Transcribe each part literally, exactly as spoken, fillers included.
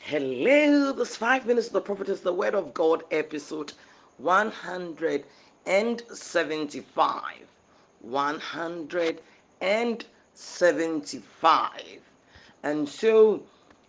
Hello, this five minutes of the prophet is the word of God, episode one hundred seventy-five. one hundred seventy-five. And so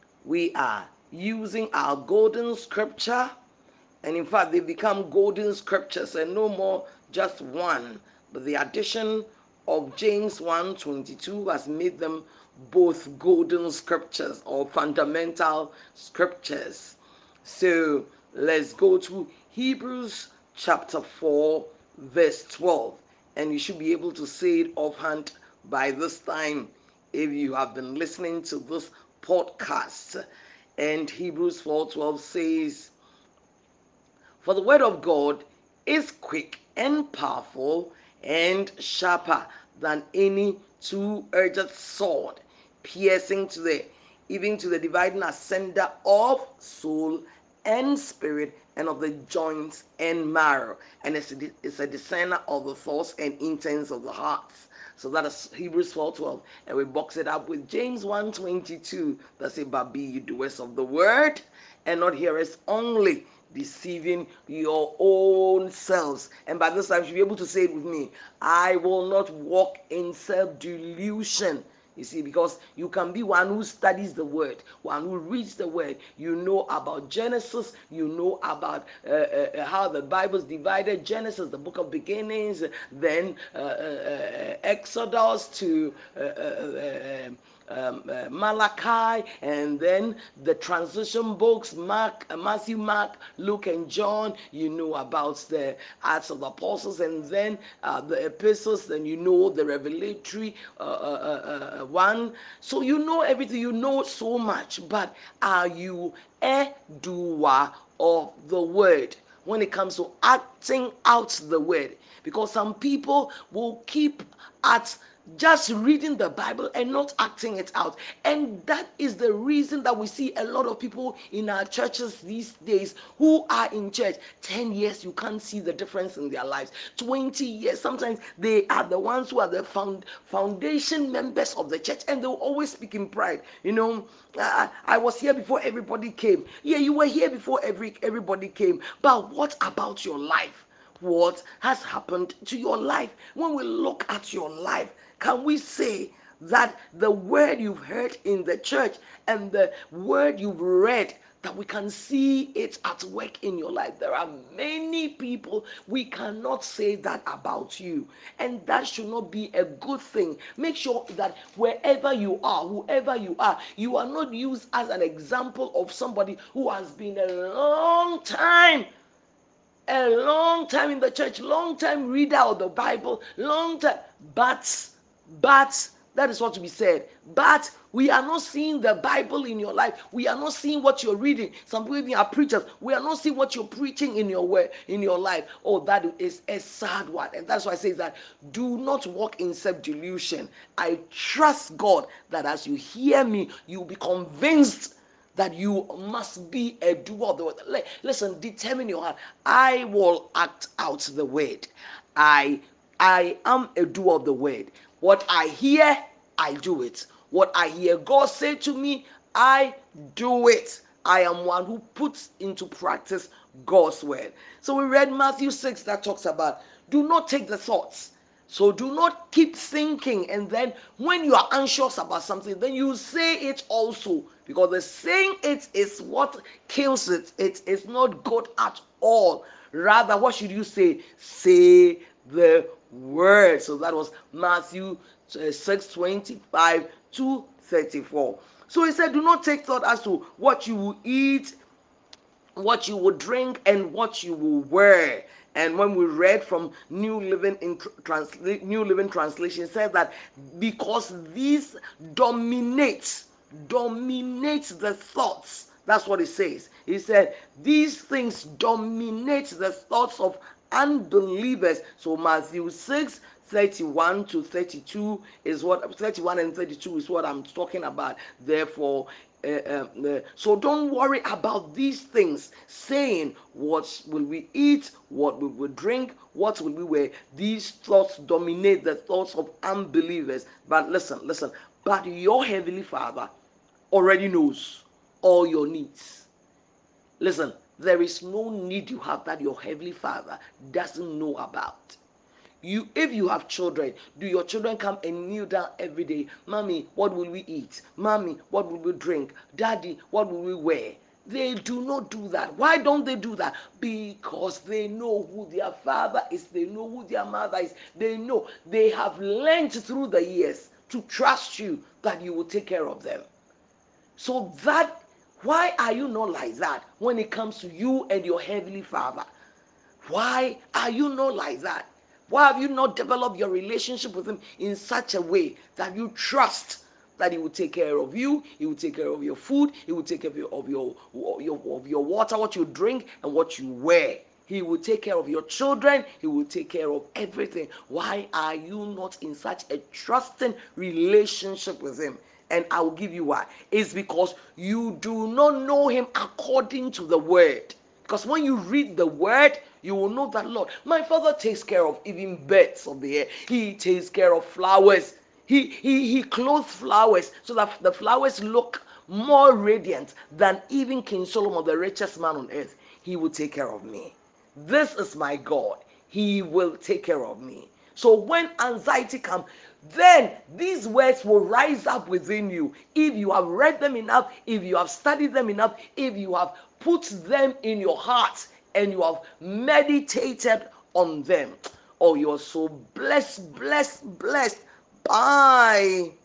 we are using our golden scripture, and in fact, they become golden scriptures and no more just one, but the addition of James one twenty-two has made them both golden scriptures or fundamental scriptures. So let's go to Hebrews chapter four, verse twelve, and you should be able to say it offhand by this time if you have been listening to this podcast. And Hebrews four twelve says, for the word of God is quick and powerful and sharper than any two-edged sword, piercing to the even to the dividing asunder of soul and spirit, and of the joints and marrow, and it's a, it's a discerner of the thoughts and intents of the hearts. So that is Hebrews four twelve, and we box it up with James one twenty-two that say, but be ye doers of the word and not hearers only, deceiving your own selves. And by this time, you should be able to say it with me. I will not walk in self-delusion. You see, because you can be one who studies the word, one who reads the word. You know about Genesis, you know about uh, uh, how the Bible is divided. Genesis, the book of beginnings, then uh, uh, uh, Exodus to uh, uh, uh, um, uh, Malachi, and then the transition books, Mark, uh, Matthew, Mark, Luke, and John. You know about the Acts of the Apostles, and then uh, the epistles. Then you know the revelatory uh, uh, uh, uh, one. So you know everything. You know so much. But are you a doer of the word when it comes to acting out the word? Because some people will keep at just reading the Bible and not acting it out. And that is the reason that we see a lot of people in our churches these days who are in church ten years, you can't see the difference in their lives. twenty years, sometimes they are the ones who are the found, foundation members of the church, and they will always speak in pride. You know, I, I was here before everybody came. Yeah, you were here before every everybody came. But what about your life? What has happened to your life? When we look at your life, can we say that the word you've heard in the church and the word you've read, that we can see it at work in your life? There are many people, we cannot say that about you, and that should not be a good thing. Make sure that wherever you are, whoever you are, you are not used as an example of somebody who has been a long time a long time in the church, long time reader of the Bible, long time. But, but, that is what to be said. But we are not seeing the Bible in your life. We are not seeing what you're reading. Some people even are preachers. We are not seeing what you're preaching in your way, in your life. Oh, that is a sad one. And that's why I say that do not walk in self-delusion. I trust God that as you hear me, you'll be convinced that you must be a doer of the word. Listen, determine your heart. I will act out the word. I I am a doer of the word. What I hear, I do it. What I hear God say to me, I do it. I am one who puts into practice God's word. So we read Matthew six that talks about do not take the thoughts. So do not keep thinking, and then when you are anxious about something, then you say it also, because the saying it is what kills it. It is not good at all. Rather, what should you say? Say the word. So that was Matthew uh, six twenty-five to thirty-four. So he said, do not take thought as to what you will eat, what you will drink, and what you will wear. And when we read from New Living in Transla- New Living Translation, it says that because these dominate dominate the thoughts. That's what it says. He said these things dominate the thoughts of unbelievers. So Matthew six thirty-one to thirty-two is what thirty-one and thirty-two is what I'm talking about. Therefore, uh, uh, uh, so don't worry about these things, saying what will we eat, what will we drink, what will we wear. These thoughts dominate the thoughts of unbelievers. But listen, listen, but your heavenly Father already knows. all your needs. Listen, there is no need you have that your heavenly Father doesn't know about. You, if you have children, do your children come and kneel down every day? Mommy, what will we eat? Mommy, what will we drink? Daddy, what will we wear? They do not do that. Why don't they do that? Because they know who their father is. They know who their mother is. They know. They have learned through the years to trust you that you will take care of them. So that, why are you not like that when it comes to you and your heavenly Father? Why are you not like that? Why have you not developed your relationship with him in such a way that you trust that he will take care of you, he will take care of your food, he will take care of your of your, your of your water, what you drink and what you wear. He will take care of your children. He will take care of everything. Why are you not in such a trusting relationship with him? And I will give you why. It's because you do not know him according to the word. Because when you read the word, you will know that, Lord, my Father takes care of even birds of the air. He takes care of flowers. He, he, he clothes flowers so that the flowers look more radiant than even King Solomon, the richest man on earth. He will take care of me. This is my God. He will take care of me. So when anxiety comes, then these words will rise up within you. If you have read them enough, if you have studied them enough, if you have put them in your heart and you have meditated on them. Oh, you are so blessed, blessed, blessed by